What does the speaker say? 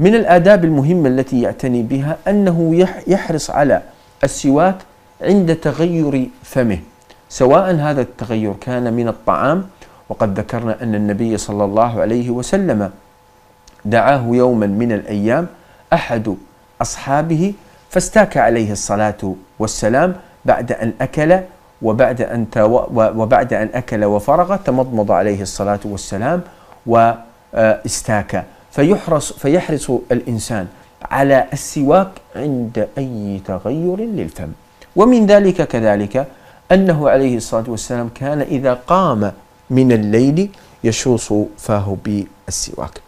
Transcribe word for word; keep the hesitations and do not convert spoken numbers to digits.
من الآداب المهمة التي يعتني بها أنه يحرص على السواك عند تغير فمه، سواء هذا التغير كان من الطعام، وقد ذكرنا أن النبي صلى الله عليه وسلم دعاه يوما من الأيام أحد أصحابه فاستاك عليه الصلاة والسلام بعد أن أكل وبعد أن وبعد أن أكل وفرغ تمضمض عليه الصلاة والسلام واستاك. فيحرص فيحرص الإنسان على السواك عند أي تغير للفم. ومن ذلك كذلك أنه عليه الصلاة والسلام كان إذا قام من الليل يشوص فاه بالسواك.